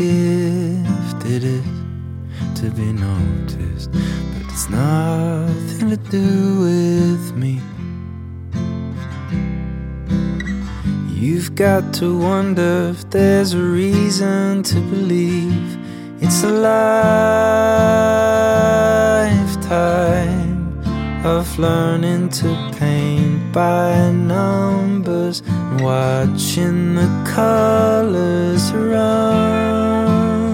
gift it is to be noticed, but it's nothing to do with me. You've got to wonder if there's a reason to believe it's a lifetime of learning to paint by numbers and watching the colors run.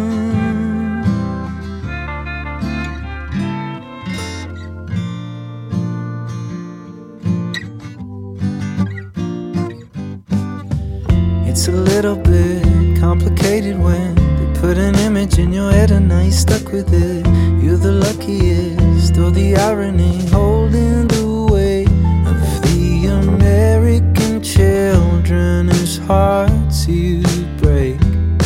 It's a little bit complicated when they put an image in your head and now you're stuck with it. You're the luckiest, or the irony holding the weight of the American children whose hearts you break.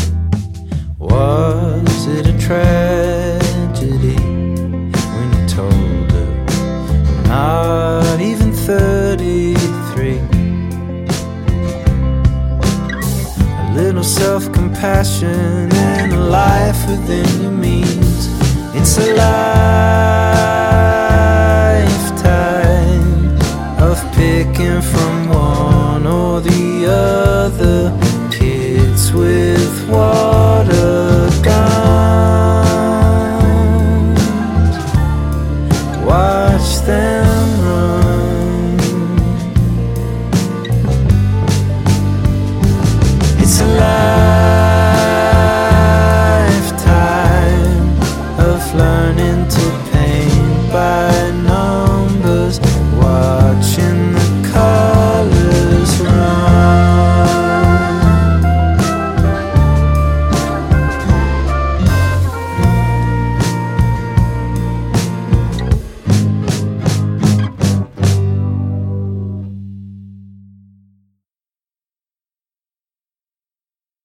Was it a tragedy when you told her I'm not even 33? A little self-compassion and a life within